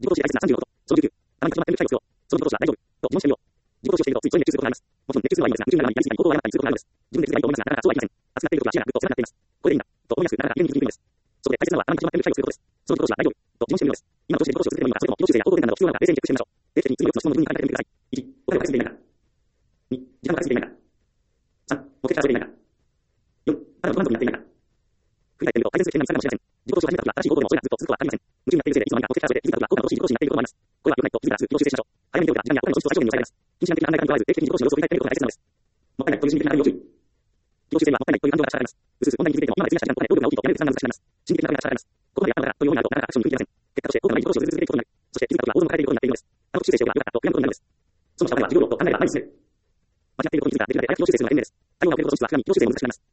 自己投資で大切な36こと。その19、あまりに固まっている機会を必要。その自己投資は大丈夫。と疑問してみよう。自己投資をしているとついつい熱中することがあります。もちろん熱中するのはいいのですが、夢中になる前にやりすぎたり行動を誤ったりすることがあるのです。自分で気づけばいいと思いますが、なかなかそうはいきません。熱くなっている時は視野がぐっと狭くなっています。これでいいんだ。と思いやすく、なかなか夢に気づきにくいのです。そこで大切なのはあまりに固まっている機会をすることです。その自己投資は大丈夫。と疑問してみるのです。今の調子で自己投資を続けてもいいのか、それとも自己修正や行動変換など必要なのか冷静にチェックしてみましょう。定期的に次の4つの質問の文に書いてみてください。1、お金をかけすぎていないか。2、時間がかけすぎていないか。3、目的からそれていないか。4、あなたの不満足になっていないか。振り返ってみると、改善する懸念が見つかるかもしれません。自己投資を始めた時は、新しい行動でもそれがずっと続くことはありません。夢中になっているせいで、いつの間にか目的からそれて、気づいた時は大きな投資、自己投資になっていることもあります。これは良くないと気づいたらすぐ自己修正しましょう。早めに手を出時間やお金の損失を最小限に抑えられます。近視眼的な考え方にとらわず、定期的に自己投資の様子を振り返ってみることが大切なのです。もったいないという心理的な内容を注意。自己修正にはもったいないという感情が働きます。うすうす問題に気づいていても、今まで費やした時間とお金、労力が大きいとやめる決断が難しくなります。心理的な考えが働きます。ここまでやったのだからというようになると、なかなかアクションに踏み切れません。結果として、大きな自己投資を続けていくことになる。そして、気づいた時は大物を抱えていることになっているのです。あの修正しようが良かったと悔やむことになるのです。その下では、事業論と考えが前に進める。間違っていることに気づいたら、できるだけ早く自己修正するのが賢明です。対応が遅れること損失は、さらに自己修正も難しくなります。